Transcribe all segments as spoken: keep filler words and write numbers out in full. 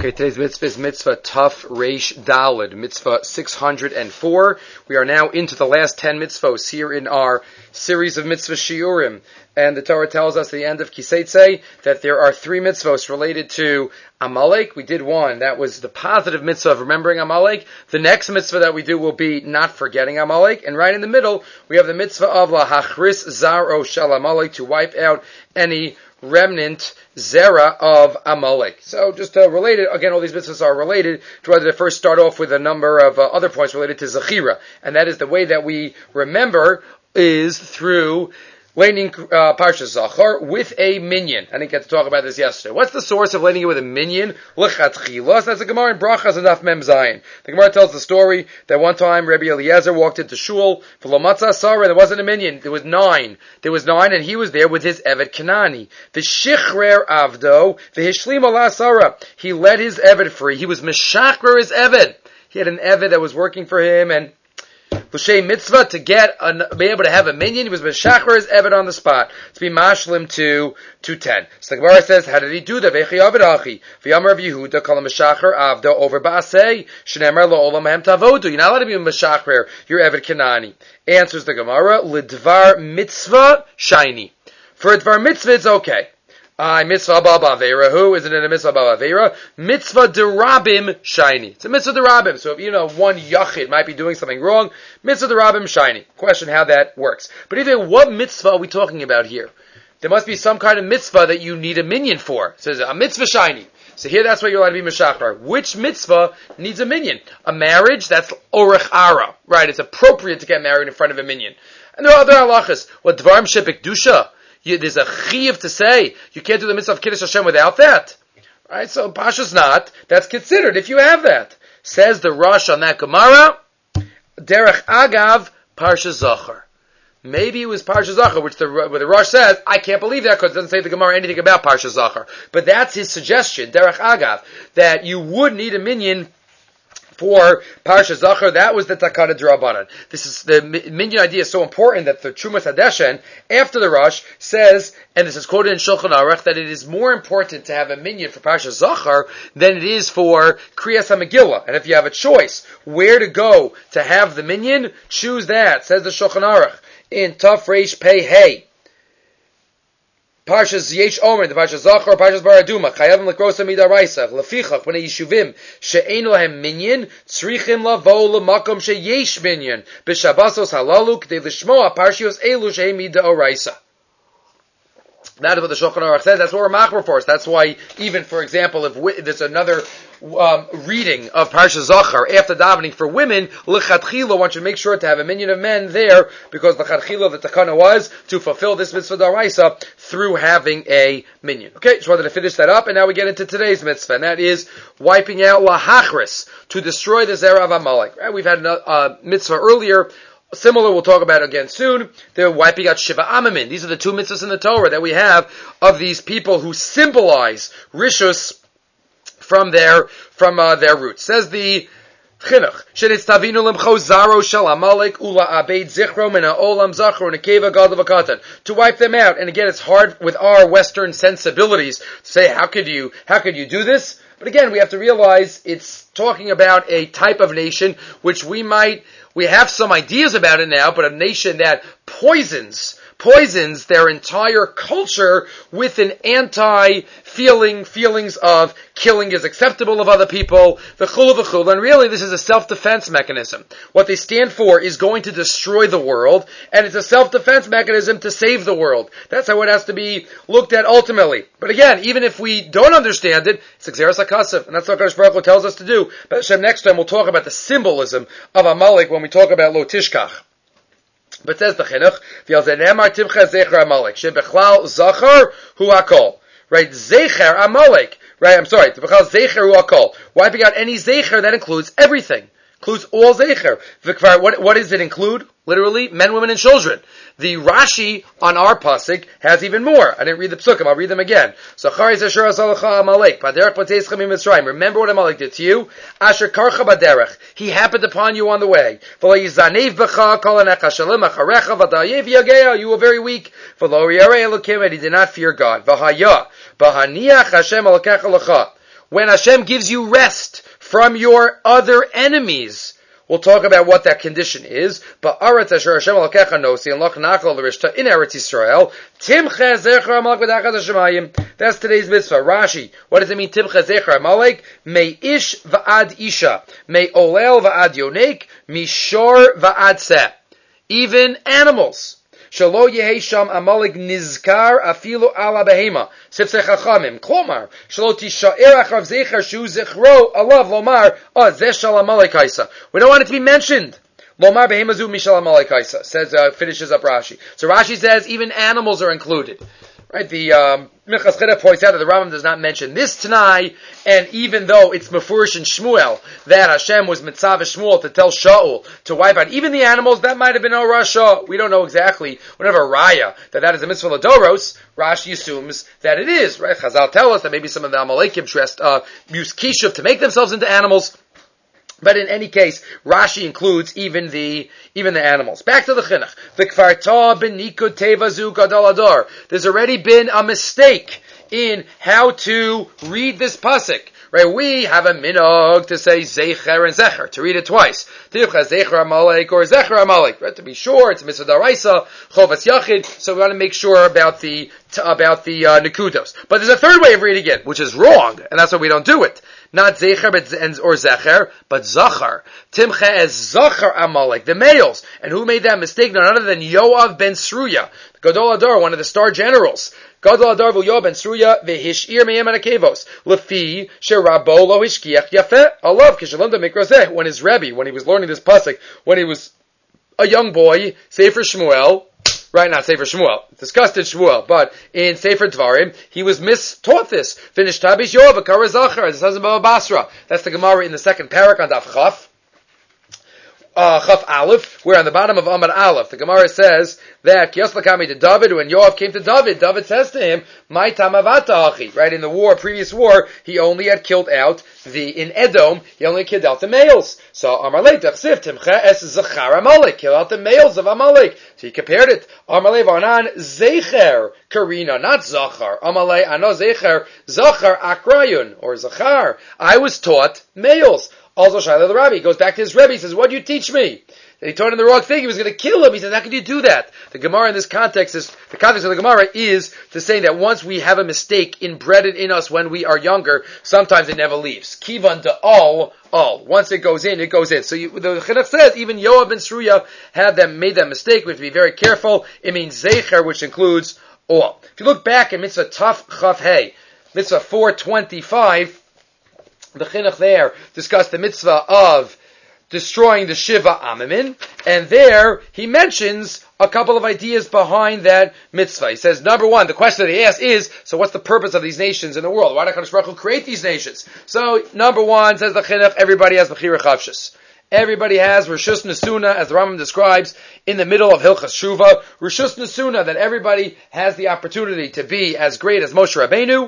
Okay, today's mitzvah is mitzvah Tuf Reish Daled, mitzvah six hundred four. We are now into the last ten mitzvahs here in our series of mitzvah shiurim. And the Torah tells us at the end of Kiseitze that there are three mitzvahs related to Amalek. We did one. That was the positive mitzvah of remembering Amalek. The next mitzvah that we do will be not forgetting Amalek. And right in the middle, we have the mitzvah of Lahachris Zaro Shel Amalek, to wipe out any remnant zera of Amalek. So just uh, related, again, all these mitzvahs are related. Try to first start off with a number of uh, other points related to Zechira. And that is the way that we remember is through laning uh, Parsha Zachar with a minyan. I didn't get to talk about this yesterday. What's the source of laning it with a minyan? L'chatchilas. That's a Gemara in Brachas and Daf Mem Zayin. The Gemara tells the story that one time Rabbi Eliezer walked into shul for Lomatzah Sarah. There wasn't a minyan. There was nine. There was nine, and he was there with his Evet Kanani. The Shichrer Avdo, the Hishlim Allah Sarah. He let his Evet free. He was Meshachrer his Evet. He had an Evet that was working for him, and L'shem mitzvah, to get a, be able to have a minyan, he was Meshachrer Evet on the spot, to be mashlim to two ten. So the Gemara says, how did he do that? Vechi Avid Achi, V'yamar Rav Yehuda, Kol Meshachrer Avdo over Ba'asei, Shneimar Lo Olam Hem Tavodu. You're not allowed to be Meshachrer your Evet Kanani. Answers the Gemara, L'dvar mitzvah shiny. For a dvar mitzvah, it's okay. I mitzvah baba avera. Who isn't it a mitzvah baba avera? Mitzvah derabim shiny. It's a mitzvah derabim. So if you know one yachid might be doing something wrong, mitzvah derabim shiny. Question how that works. But either what mitzvah are we talking about here? There must be some kind of mitzvah that you need a minyan for. It says a mitzvah shiny. So here that's why you're allowed to be meshachar. Which mitzvah needs a minyan? A marriage, that's orech ara. Right, it's appropriate to get married in front of a minyan. And there are other halachas. What dvarim shebekdusha? You, there's a chiyuv to say you can't do the mitzvah of Kiddush Hashem without that, right? So Pasha's not. That's considered if you have that. Says the Rosh on that Gemara, Derech Agav Parsha Zachar. Maybe it was Parsha Zachar, which the where the Rosh says I can't believe that because it doesn't say the Gemara anything about Parsha Zachar. But that's his suggestion, Derech Agav, that you would need a minyan for Parsha Zachar. That was the Takana D'Rabbanan. This is the minyan idea is so important that the Trumas Hadeshen after the Rosh says, and this is quoted in Shulchan Aruch, that it is more important to have a minyan for Parsha Zachar than it is for Kriyas HaMegillah. And if you have a choice where to go to have the minyan, choose that. Says the Shulchan Aruch in Tuf Reish Pei Hey. Parshas Yesh Omer, the Parshas Zachar, Parshas Baraduma, Chayavim Lekrosa Midaraisa, Lefichach, B'nei Yishuvim, She'ein Lahem Minyan, Tzrichim Lavo L'makom She'yesh Minyan, B'Shabbasos Halalu, K'dei L'shmoa, Parshios Elu She'ein Midaraisa. That is what the Shulchan Aruch says. That's what we're machmer for us. That's why, even, for example, if we, there's another um, reading of Parsha Zachar after davening for women, l'chatchila, one should make sure to have a minyan of men there, because l'chatchila, the takana was to fulfill this mitzvah d'oraisa through having a minyan. Okay, just wanted to finish that up, and now we get into today's mitzvah, and that is wiping out lahachris, to destroy the zera of Amalek. Right? We've had a uh, mitzvah earlier. Similar, we'll talk about again soon. They're wiping out Shiva Amamin. These are the two mitzvahs in the Torah that we have of these people who symbolize Rishus from their from uh, their roots. Says the Chinuch, Shenitztavinu lemcho zaro shel Amalek ula abeid zichro min ha'olam zachro nekeva gadol v'katan. To wipe them out. And again, it's hard with our Western sensibilities to say, how could you, how could you do this? But again, we have to realize it's talking about a type of nation which we might, we have some ideas about it now, but a nation that poisons, poisons their entire culture with an anti-feeling, feelings of killing is acceptable of other people, the chul v'chul, and really this is a self-defense mechanism. What they stand for is going to destroy the world, and it's a self-defense mechanism to save the world. That's how it has to be looked at ultimately. But again, even if we don't understand it, it's Xeris HaKasav, and that's what Kadosh Baruch Hu tells us to do. But Hashem, next time we'll talk about the symbolism of Amalek when we talk about Lo Tishkach. But says the Chinuch, V'yalzenemar timcha zecher Amalek, shebechlal zachar hu hakol. Right, zecher Amalek. Right, I'm sorry, bechlal zecher hu hakol. Wiping out any zecher, that includes everything. Includes all zecher. What, what does it include? Literally, men, women, and children. The Rashi on our pasuk has even more. I didn't read the psukim. I'll read them again. So, remember what Amalek did to you? Asher karcha baderech. He happened upon you on the way. You were very weak. And he did not fear God. when Hashem gives you rest from your other enemies. We'll talk about what that condition is. But Aretz Asher Hashem Elokecha Nosi and Loch Nachal L'Rishta in Eretz Yisrael. Timcha Zecher Amalek B'Dachas Hashemayim. That's today's mitzvah. Rashi. What does it mean? Timcha Zecher Amalek. May Ish Va'ad Isha. May Olel Va'ad Yonek. Mishor Va'ad Seh. Even animals. Shalo Yehei Sham Amalek Nizkar Afilu Ala Behema. Sifsei Chachamim. Klomar. Shalo Tisha'er Achrav Zecher Shu Zechro Alav Lomar. Ah, Zeh Shal Amalek Haisa. We don't want it to be mentioned. Lomar Behema Zu Mishal Amalek Haisa. Says, uh, finishes up Rashi. So Rashi says even animals are included. Right? The, um, Minchas Chida points out that the Rambam does not mention this Tanai, and even though it's Mefurish in Shmuel, that Hashem was Mitzav Shmuel to tell Shaul to wipe out even the animals, that might have been a Rasha. We don't know exactly. We don't have a Raya that that is a mitzvah Ladoros. Rashi assumes that it is, right? Chazal tell us that maybe some of the Amalekim dressed, uh, use Kishuv to make themselves into animals. But in any case, Rashi includes even the even the animals. Back to the chinuch. The kvarta b'nikud teva zu gadol ador. There's already been a mistake in how to read this pasuk. Right? We have a minog to say zecher and zecher, to read it twice. Tivcha zecher amalek or zecher amalek. Right? To be sure, it's a mitzvah daraisa, chovas yachid. So we want to make sure about the about the uh, nekudos. But there's a third way of reading it, which is wrong, and that's why we don't do it. Not zecher but or zecher, but zachar. Timcha as zachar amalek, the males. And who made that mistake? None other than Yoav ben Sruya, Gadol Adar, one of the star generals. Gadol Adar v'Yoav ben Sruya v'hishir me'em anakevos lefi sherabo lo hishkiach yafeh alav kishalomda mikrazeh. When his Rebbe, when he was learning this pasuk, when he was a young boy, Sefer Shmuel. Right, not Sefer Shmuel. Discussed in Shmuel, but in Sefer Dvarim, he was mistaught this. Finished Tabish Yoav, Akara Zachar, the sons of Baba Basra. That's the Gemara in the second parak on Daf Chaf. Uh, Chaf Aleph, where on the bottom of Amar Aleph, the Gemara says that Kiyos Lakami to David, when Yoav came to David, David says to him, "My tamavata achi." Right, in the war, previous war, he only had killed out the, in Edom, he only killed out the males. So Amalei Tachsif Timcha es Zachar Amalek, kill out the males of Amalek. So he compared it. Amalei Varnan Zecher Karina, not Zachar. Amalei Ano Zecher Zachar Akrayun or Zachar. I was taught males. Also, Shaila the Rabbi goes back to his Rebbe. He says, "What do you teach me?" And he taught him the wrong thing. He was going to kill him. He says, "How can you do that?" The Gemara in this context is the context of the Gemara is to say that once we have a mistake embedded in us when we are younger, sometimes it never leaves. Kivan de all, all. Once it goes in, it goes in. So you, the Chinuch says even Yoav ben Sruya had them made that mistake. We have to be very careful. It means zecher, which includes all. If you look back at Mitzvah Taf Chaf Hey, Mitzvah four twenty-five. The chinuch there discussed the mitzvah of destroying the Shiva Amamin, and there he mentions a couple of ideas behind that mitzvah. He says, number one, the question that he asks is, so what's the purpose of these nations in the world? Why did HaKadosh Baruch Hu create these nations? So, number one, says the chinuch, everybody has Bechira Chavshus. Everybody has Rishus Nesuna, as the Rambam describes, in the middle of Hilchas Shuva. Rishus Nesuna, that everybody has the opportunity to be as great as Moshe Rabbeinu,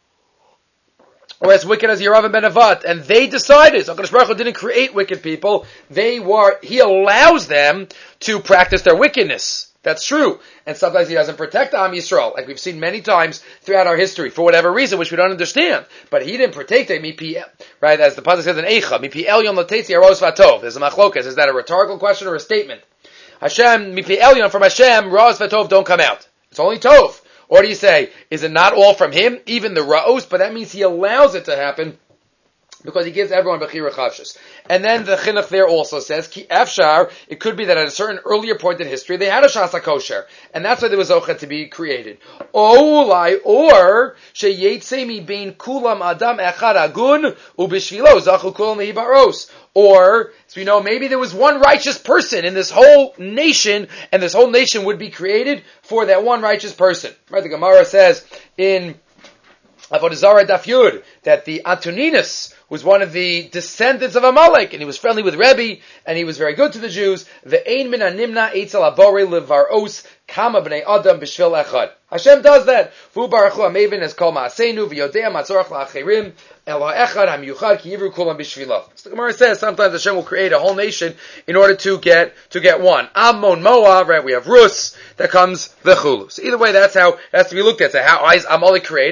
or as wicked as Yeravam ben Nevat, and they decided, so HaKadosh Baruch Hu didn't create wicked people, they were, He allows them to practice their wickedness. That's true. And sometimes He doesn't protect Am Yisrael, like we've seen many times throughout our history, for whatever reason, which we don't understand. But He didn't protect them, right, as the pasuk says in Eicha, Mipi Elyon Latetzi Aros Vatov. There's a machlokas. Is that a rhetorical question or a statement? Hashem, Mipi Elyon, from Hashem, Ros Vatov don't come out. It's only Tov. Or do you say, is it not all from Him, even the Ra'os, but that means He allows it to happen because He gives everyone Bechira Chavshus. And then the Chinuch there also says, Ki Efshar, it could be that at a certain earlier point in history, they had a Shasa Kosher, and that's why there was Zocha to be created. Olai, or, Sheyetze mi bein kulam adam echad agun, ubishvilo zachu kulam mehibaros. Or, as we know, maybe there was one righteous person in this whole nation, and this whole nation would be created for that one righteous person. Right? The Gemara says in Avodah Zarah Daf Yud that the Antoninus was one of the descendants of Amalek, and he was friendly with Rebbe, and he was very good to the Jews. Ve'ein min hanimna eitzel abore levaros kama b'nei adam b'shvil echad. Hashem does that. V'hu baruch hu hamevin es kol ma'aseinu v'yodea matzorach la'acherim el ha'echad ha'miyuchad ki yivru kulam b'shvilav. So the Gemara says sometimes Hashem will create a whole nation in order to get to get one. Ammon, Moab, right? We have Rus. That comes the Chulu. So either way, that's how it has to be looked at. So how is Amalek created?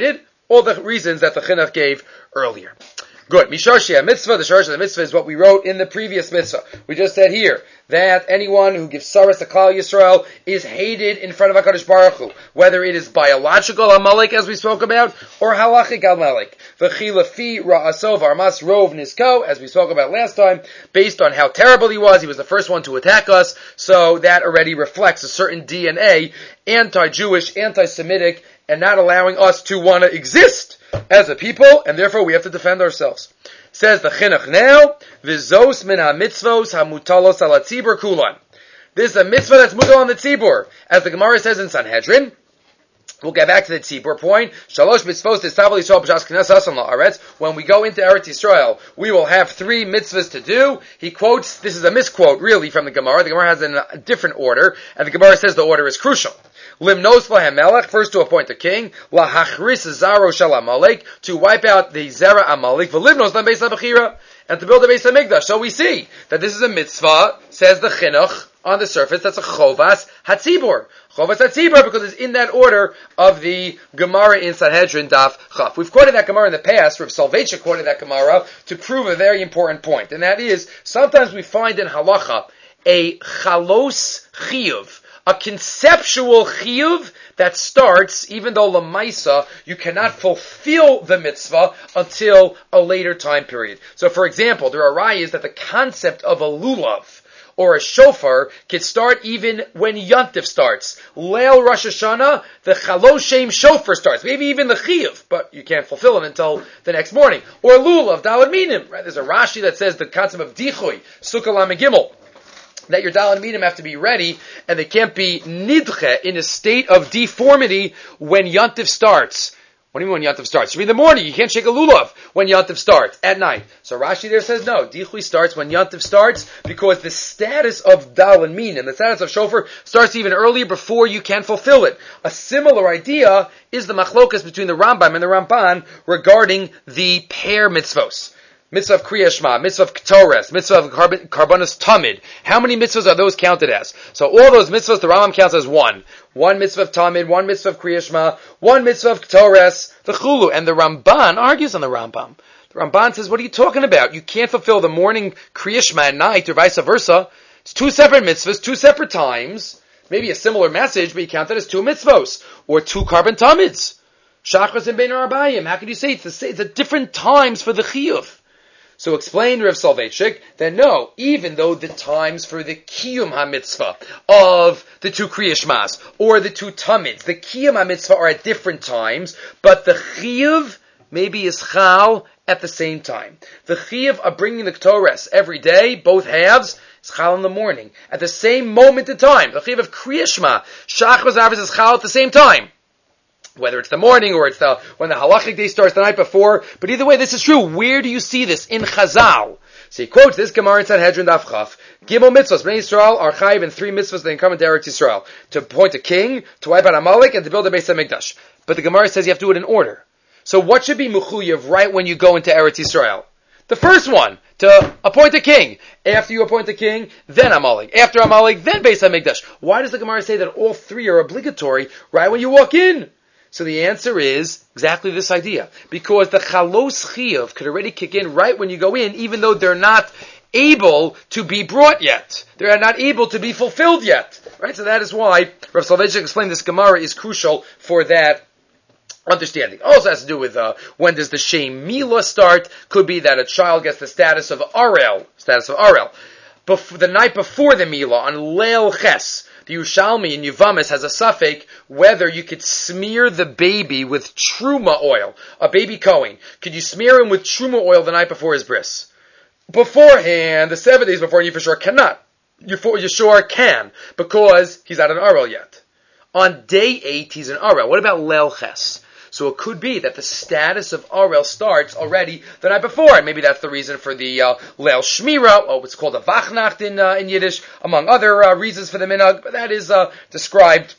All the reasons that the chinuch gave earlier. Good. Misharshia mitzvah. The sharsh of the mitzvah is what we wrote in the previous mitzvah. We just said here that anyone who gives saras to Klal Yisrael is hated in front of HaKadosh Baruch Hu, whether it is biological Amalek, as we spoke about, or halachic Amalek. V'chilafi ra'asov armas rov nisko, as we spoke about last time, based on how terrible he was. He was the first one to attack us, so that already reflects a certain D N A, anti-Jewish, anti-Semitic, and not allowing us to want to exist as a people, and therefore we have to defend ourselves. Says the chinuch now, v'zos min ha-mitzvos ha-mutalos ala tzibur kulan. This is a mitzvah that's mutal on the tzibur. As the Gemara says in Sanhedrin, we'll get back to the tzibur point. Shalosh mitzvos tistavel Yisrael b'shas knesas hasan la'aretz. When we go into Eretz Yisrael, we will have three mitzvahs to do. He quotes, this is a misquote really from the Gemara. The Gemara has in a different order, and the Gemara says the order is crucial. Limnos lahem melech, first to appoint a king, lahachris zaro shel Amalek, to wipe out the zera Amalek, v'limnos lahem beis habechira, and to build a beis hamikdash. So we see that this is a mitzvah, says the chinuch, on the surface, that's a chovas hatzibur. Chovas hatzibur, because it's in that order of the Gemara in Sanhedrin Daf Chaf. We've quoted that Gemara in the past, Rav Soloveitchik quoted that Gemara to prove a very important point, and that is, sometimes we find in halacha a chalos chiyuv, a conceptual chiyuv that starts, even though lamaisa, you cannot fulfill the mitzvah until a later time period. So for example, there are rayas that the concept of a lulav, or a shofar, can start even when Yontif starts. Leil Rosh Hashanah, the Chaloshem shofar starts. Maybe even the Chiyuv, but you can't fulfill it until the next morning. Or Lulav, Dalad Minim. Right? There's a Rashi that says the concept of Dichui, Sukkah Lam Gimel, that your Dalad Minim have to be ready, and they can't be nidche, in a state of deformity, when Yontif starts. What do you mean when Yontif starts? In the morning, you can't shake a lulav when Yontif starts, at night. So Rashi there says no, Dichui starts when Yontif starts, because the status of Dal and Min, and the status of Shofar, starts even earlier before you can fulfill it. A similar idea is the machlokas between the Rambam and the Ramban regarding the pair mitzvos. Mitzvah of Kriya Shema, mitzvah of Ketores, mitzvah of Karbonos Tamid. How many mitzvahs are those counted as? So all those mitzvahs, the Rambam counts as one. One mitzvah of Tamid, one mitzvah of Kriya Shema, one mitzvah of Ketores, the Chulu. And the Ramban argues on the Rambam. The Ramban says, what are you talking about? You can't fulfill the morning Kriya Shema at night, or vice versa. It's two separate mitzvahs, two separate times. Maybe a similar message, but you count that as two mitzvahs, or two Karban Tamids. Shachas and Bein Arbayim. How can you say it's, the, it's a different times for the Chiyuv? So explain Rav Soloveitchik that no, even though the times for the Kiyum HaMitzvah of the two Kriya Shmas, or the two Tamids, the Kiyum HaMitzvah are at different times, but the Chiyuv maybe is Chal at the same time. The Chiyuv of bringing the Ketores every day, both halves, is Chal in the morning, at the same moment in time. The Chiyuv of Kriya Shema, Shachos Avos is Chal at the same time. Whether it's the morning or it's the when the halachic day starts the night before, but either way, this is true. Where do you see this in Chazal? So he quotes this Gemara in Sanhedrin Daf Chaf. Gimel mitzvahs, Bnei Yisrael are chayiv in three mitzvahs that can come into Eretz Yisrael: to appoint a king, to wipe out Amalek, and to build a Beis Hamikdash. But the Gemara says you have to do it in order. So what should be mechuyev right when you go into Eretz Yisrael? The first one, to appoint a king. After you appoint a king, then Amalek. After Amalek, then Beis Hamikdash. Why does the Gemara say that all three are obligatory right when you walk in? So the answer is exactly this idea. Because the chalos chiyuv could already kick in right when you go in, even though they're not able to be brought yet. They're not able to be fulfilled yet. Right? So that is why Rav Soloveitchik explained this Gemara is crucial for that understanding. Also has to do with uh, when does the Shem Mila start. Could be that a child gets the status of Arel, status of Arel. Bef- the night before the Mila, on Leil Ches. The Yerushalmi in Yuvamis has a suffix whether you could smear the baby with truma oil, a baby Kohen. Could you smear him with truma oil the night before his bris? Beforehand, the seven days before, you for sure cannot. You for you sure can, because he's not an Arel yet. On day eight, he's an Arel. What about Leil Ches? So it could be that the status of Arel starts already the night before, and maybe that's the reason for the uh, Leil Shmira, or what's called a Vachnacht in uh, in Yiddish, among other uh, reasons for the minhag. But that is uh, described.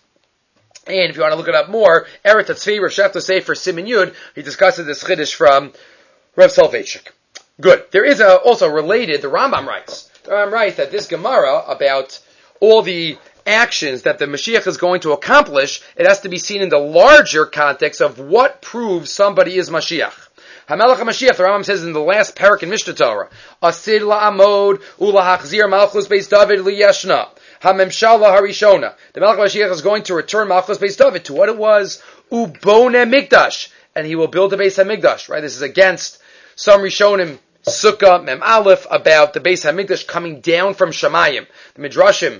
And if you want to look it up more, Eretz Tzvi, Rav Shefto Sefer Siman Yud, he discusses this chiddush from Rav Soloveitchik. Good. There is a, also related. The Rambam writes. The Rambam writes that this Gemara about all the actions that the Mashiach is going to accomplish, it has to be seen in the larger context of what proves somebody is Mashiach. HaMelech HaMashiach, the Rambam says in the last parak in Mishnah Torah, Asid la'amod ula'achzir malchus beis David liyashna. HaMemshala harishona. The Melech HaMashiach is going to return malchus beis David to what it was, ubone mikdash, and he will build a Beis HaMikdash. Right? This is against some Rishonim, Sukkah, Mem Aleph, about the Beis HaMikdash coming down from Shamayim. The Midrashim,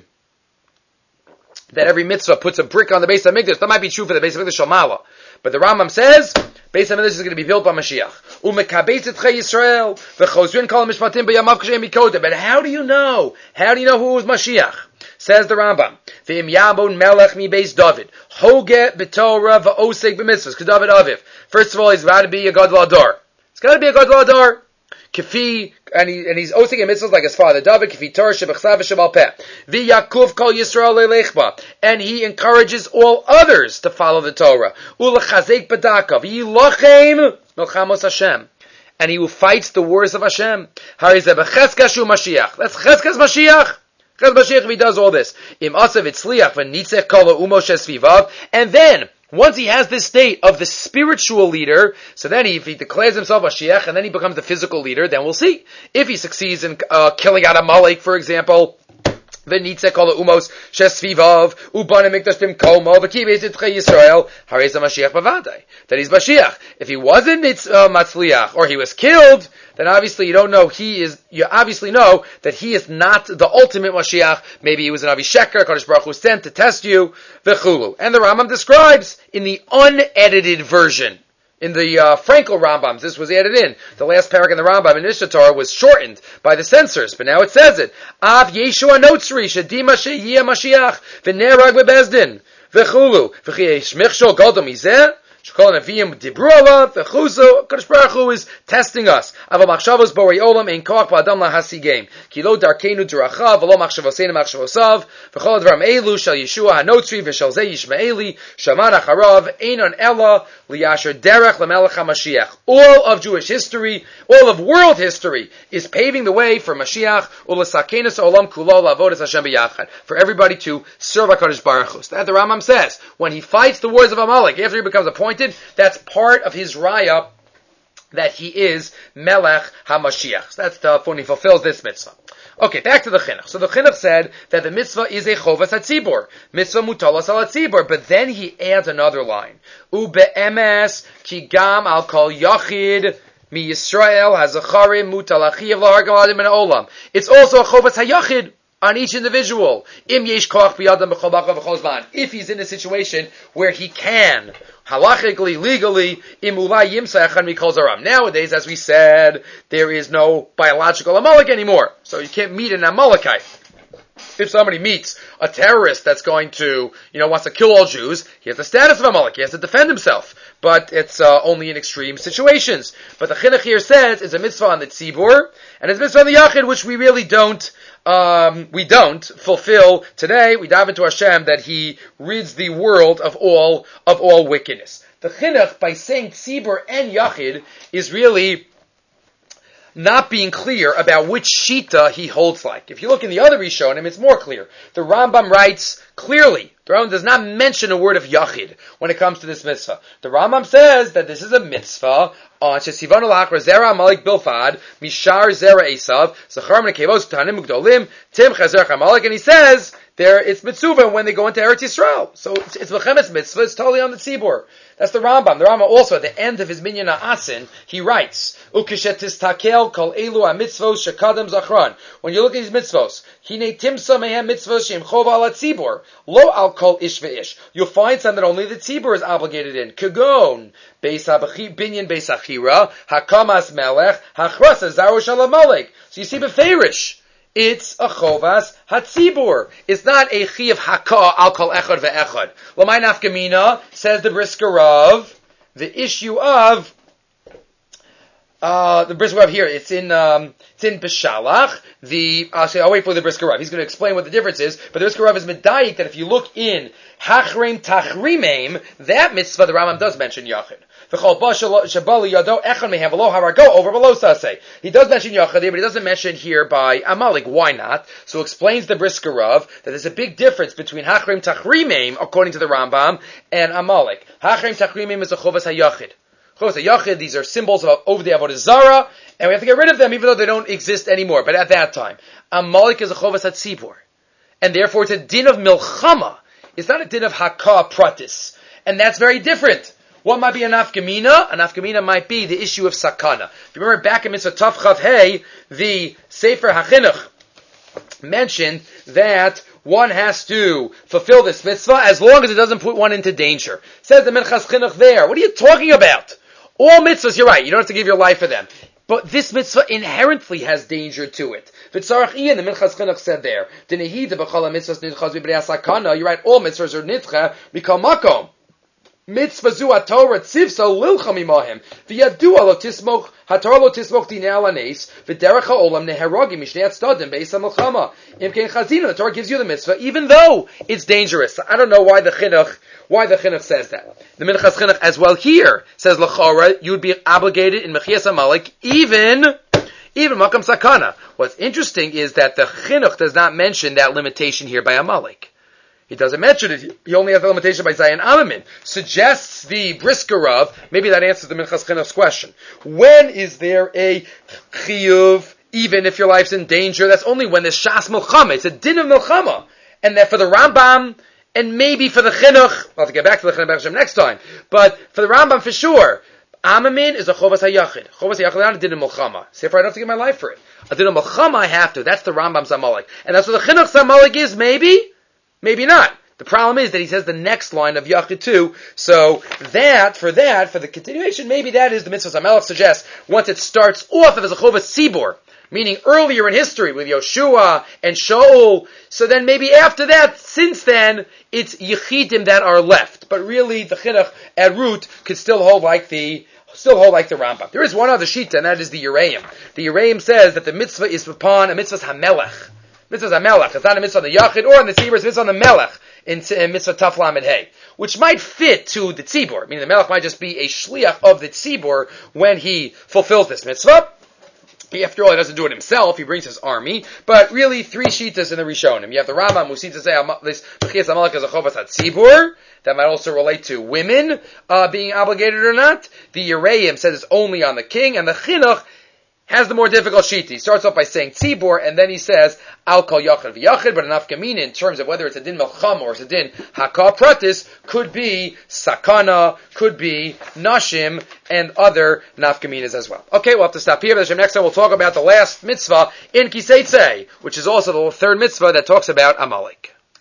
that every mitzvah puts a brick on the Beis HaMikdash. That might be true for the Beis HaMikdash Shalmala. But the Rambam says, Beis HaMikdash is going to be built by Mashiach. Umekabetz etchei Yisrael, v'chozrin kol mishpatim b'yamav k'shem mikotem. But how do you know? How do you know who was Mashiach? Says the Rambam, V'im yabon melech mi Beis David, hoge b'torah v'osek b'mitzvahs, k'David Aviv. First of all, he's got to be a Gadol Adar. It's got to be a Gadol Adar. Kifi, and, he, and he's osing in mitzvahs like his father David, Kifi Torah shebechsav v'shebal peh. V'yakuf kol Yisrael leilechba. And he encourages all others to follow the Torah. Ulechazek b'dakav. Yilochem melchamos Hashem. And he will fight the wars of Hashem. Harizeh b'cheskas shu Mashiach. That's cheskas Mashiach. Cheskas Mashiach if he does all this. Im asav itzliach v'nitzech kol ha'umo shesvivav. And then, once he has this state of the spiritual leader, so then he, if he declares himself Mashiach, and then he becomes the physical leader, then we'll see. If he succeeds in uh, killing out Amalek, for example, v'nitzeh kol ha'umos shesvivav, ubana mikdash bimkomo, v'kibetz etchei Yisrael, harei Mashiach b'vadai. That he's Mashiach. If he wasn't uh, Matzliach, or he was killed, then obviously you don't know he is, you obviously know that he is not the ultimate Mashiach. Maybe he was an Avisheker, Kadosh Baruch Hu sent to test you, v'chulu. And the Rambam describes in the unedited version, in the uh, Frankel Rambams, this was added in. The last parak in the Rambam in Mishnah Torah was shortened by the censors, but now it says it. Av Yeshua Notzri, Shadima Sheyiyah Mashiach, v'nerag bebezdin, v'chulu, v'chiyeh shmichshol godom izeh, Shkol Neviim dibru alav, v'chuzo, Kadosh Baruch Hu is testing us. Ava machshavos borei olam ein koach ba'adam lahasigem. Ki lo darkeinu durachav, v'lo machshavoseinu machshavosav, v'chol advarim elu shel Yeshua hanotzri, v'shel zeh Yishmaeli, shaman acharav, einon ella, liyasher derech l'melech HaMashiach. All of Jewish history, all of world history, is paving the way for Mashiach, u'lesakenes olam kulo la'avodas Hashem b'yachad. For everybody to serve HaKadosh Baruch Hu. That the Rambam says, when he fights the wars of Amalek, after he becomes appointed, that's part of his raya that he is Melech HaMashiach. So that's the, when he fulfills this mitzvah. Okay, back to the chinuch. So the chinuch said that the mitzvah is a chovas hatzibur. Mitzvah mutalas al hatzibur. But then he adds another line. U be'emes ki gam al kol yachid mi Yisrael hazacharim mutal achiyav lahar galadim min olam. It's also a chovas hayachid on each individual. Im yesh koach biyadam b'chol b'chol b'chol zman. If he's in a situation where he can, halachically, legally, imulai yimsa echan mikol zaram. Nowadays, as we said, there is no biological Amalek anymore. So you can't meet an Amalekite. If somebody meets a terrorist that's going to, you know, wants to kill all Jews, he has the status of Amalek. He has to defend himself. But it's uh, only in extreme situations. But the chinuch here says it's a mitzvah on the tzibur, and it's a mitzvah on the yachid, which we really don't, um, we don't fulfill today. We dive into Hashem that He rids the world of all, of all wickedness. The chinuch, by saying tzibur and yachid, is really not being clear about which shita he holds like. If you look in the other Rishonim, it's more clear. The Rambam writes clearly, the Rambam does not mention a word of yachid when it comes to this mitzvah. The Rambam says that this is a mitzvah on Shesivanu L'Achra Zera Amalek Bilfad, Mishar Zera Esav, Zachar Menekevos Tanim Ugdolim, Tim Chazer Amalek, and he says there it's mitzvah when they go into Eretz Yisrael. So it's, it's Bechemes mitzvah, it's totally on the tzibur. That's the Rambam. The Rambam also, at the end of his Minyan HaAsin, he writes, Ukishetis takel kol elu ha-mitzvos shekadem zachran. When you look at these mitzvos, Hine timsa mehem mitzvos shem chova ala tzibur, lo al kol ish ve'ish. You'll find some that only the tzibur is obligated in. Kagon, beis ha-b'chi, binyan beis ha-chira, hakamas melech, hachrasa zarosh ala-malek. So you see beferish. It's a chovas hatzibur. It's not a chi of haka al kol echad ve'echad. L'may nafkamina, says the Brisker Rav, the issue of Uh, the Brisker Rav here, it's in, um, it's in Beshalach. The, I'll say, I'll wait for the Brisker Rav. He's going to explain what the difference is, but the Brisker Rav is medayik that if you look in Hachreim Tachrimeim, that mitzvah, the Rambam does mention Yachid. He does mention Yachid here, but he doesn't mention here by Amalek. Why not? So explains the Brisker Rav that there's a big difference between Hachreim Tachrimeim, according to the Rambam, and Amalek. Hachreim Tachrimeim is a Chovas HaYachid. Chovas HaYachid, these are symbols of over the Avodah Zarah, and we have to get rid of them even though they don't exist anymore. But at that time, Amalek is a Chovas HaTzibur. And therefore it's a din of Milchama. It's not a din of Hakah Pratis. And that's very different. What might be a nafkamina? A nafkamina might be the issue of sakana. If you remember back in Mitzvah Tav Chav Hey, the Sefer HaChinuch mentioned that one has to fulfill this mitzvah as long as it doesn't put one into danger. Says the Minchas Chinuch there. What are you talking about? All mitzvahs, you're right, you don't have to give your life for them. But this mitzvah inherently has danger to it. V'tzarach Ian, the Minchas Chinuch said there, D'nehida b'chol mitzvahs nidchaz v'b'nei sakana. You're right, all mitzvahs are nidcha mikol makom. Mitzvah zu haTorah tzivsa lilcham imahim v'yadua lo tismoch haTorah lo tismoch dinei alanes v'derech ha'olam neheragim mishnei tzdadim beis hamilchama imkein chazina. The Torah gives you the mitzvah even though it's dangerous. I don't know why the chinuch why the chinuch says that. The Minchas Chinuch as well here says l'chora you would be obligated in mechias Amalek even even makam sakana. What's interesting is that the chinuch does not mention that limitation here by Amalek. He doesn't mention it. He only has the limitation by Zayin Amamin. Suggests the Brisker Rav, maybe that answers the Minchas Chinuch's question. When is there a chiyuv, even if your life's in danger? That's only when there's shas milchama. It's a din of milchama. And that for the Rambam, and maybe for the Chinuch, I'll have to get back to the Chinuch next time, but for the Rambam for sure, Amamin is a chovas hayachid. Chovas hayachid, not a din of milchama. Say if I don't have to give my life for it. A din of milchama I have to. That's the Rambam's Amalek. And that's what the Chinuch's Amalek is, maybe? Maybe not. The problem is that he says the next line of Yachid too, so that, for that, for the continuation, maybe that is the mitzvah Amalek suggests, once it starts off as a Chovas Tzibur, meaning earlier in history with Yoshua and Shaul, so then maybe after that, since then, it's Yechidim that are left. But really, the Chinuch at root could still hold like the Still hold like the Rambam. There is one other shita, and that is the Yereim. The Yereim says that the mitzvah is upon a mitzvah Hamelech. Mitzvah Hamelech. It's not a mitzvah on the Yachid or on the Tzibur, it's a mitzvah on the Melech in, in mitzvah Taf Lamed Hey, which might fit to the Tzibur. Meaning the Melech might just be a shliach of the Tzibur when he fulfills this mitzvah. He, after all, he doesn't do it himself. He brings his army. But really, three shitas in the Rishonim. You have the Rambam who seems to say this Mechias Amalek is a chovas hatzibur. That might also relate to women uh, being obligated or not. The Yereim says it's only on the king, and the Chinuch has the more difficult shita. He starts off by saying tzibur, and then he says al kol yachid v'yachid, but enough kamina in terms of whether it's a din melcham or it's a din hakah pratis, could be sakana, could be nashim, and other nafkaminas as well. Okay, we'll have to stop here. Next time we'll talk about the last mitzvah in Kiseitzei, which is also the third mitzvah that talks about Amalek.